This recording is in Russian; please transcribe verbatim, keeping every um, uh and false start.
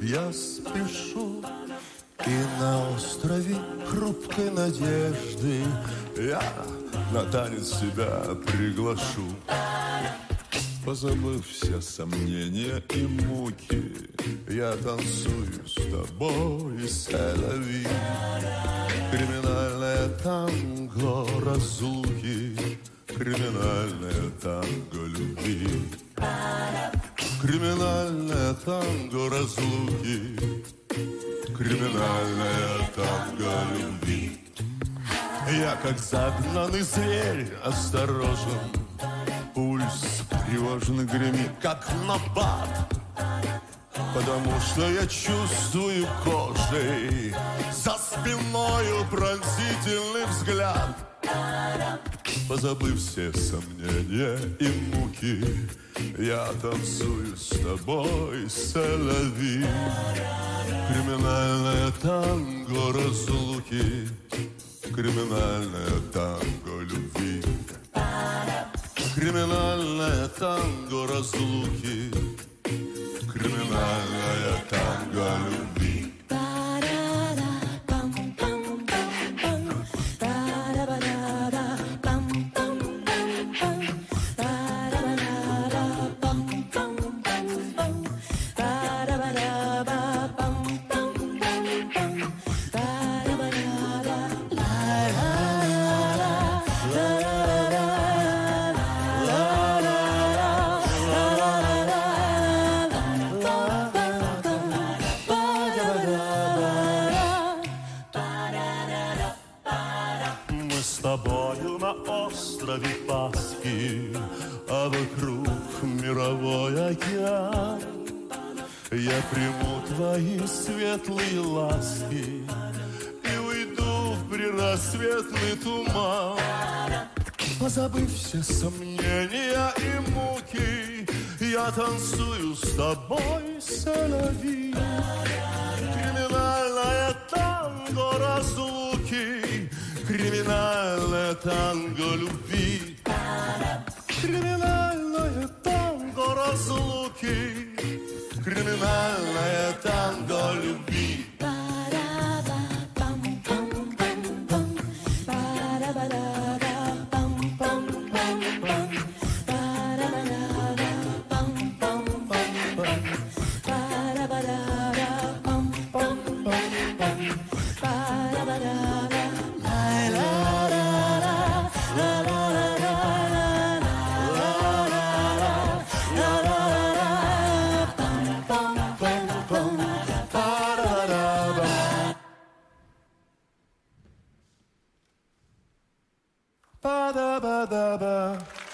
я спешу, и на острове хрупкой надежды я на танец тебя приглашу. Позабыв все сомнения и муки, я танцую с тобой, селяви. Криминальное танго разлуки, криминальное танго любви. Криминальное танго разлуки, криминальное танго любви. Я как загнанный зверь осторожен, пульс тревожно гремит, как набат, потому что я чувствую кожей за спиною пронзительный взгляд. Позабыв все сомнения и муки, я танцую с тобой, селяви. Криминальное танго разлуки, криминальное танго любви. Криминальное танго разлуки, криминальное танго любви. С тобою на острове Пасхи, а вокруг мировой океан. Я приму твои светлые ласки и уйду в предрассветный туман. Позабыв все сомнения и муки, я танцую с тобой, селяви. Криминальное танго разлуки, криминальное танго любви. Криминальное танго разлуки, криминальное танго любви. Ba da ba da ba.